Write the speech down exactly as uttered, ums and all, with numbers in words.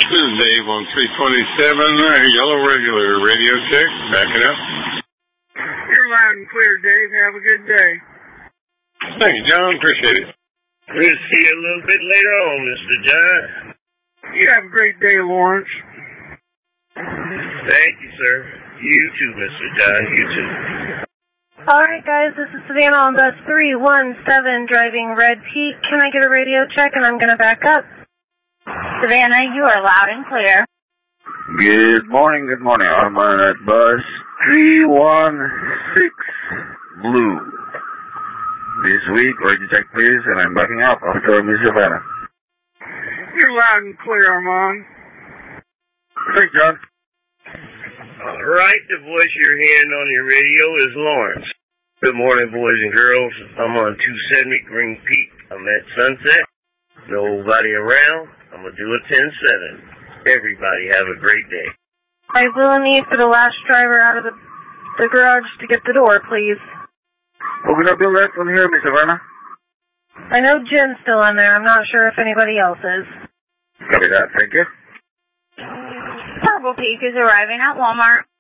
This is Dave on three twenty-seven, uh, yellow regular radio check. Back it up. You're loud and clear, Dave. Have a good day. Thank you, John. Appreciate it. We'll see you a little bit later on, Mister John. You have a great day, Lawrence. Thank you, sir. You too, Mister John. You too. All right, guys. This is Savannah on bus three one seven driving Red Peak. Can I get a radio check? And I'm going to back up. Savannah, you are loud and clear. Good morning, good morning. I'm on that bus three one six Blue. This week, radio check please, and I'm backing up after Miss Savannah. You're loud and clear, Armand. Thanks, John. All right, the voice you're hearing on your radio is Lawrence. Good morning, boys and girls. I'm on two seventy Green Peak. I'm at Sunset. Nobody around. I'm going to do a ten seven. Everybody have a great day. I will need for the last driver out of the, the garage to get the door, please. Who can I build that one here, Miss Savannah? I know Jim's still in there. I'm not sure if anybody else is. Copy that. Thank you. Purple Peak is arriving at Walmart.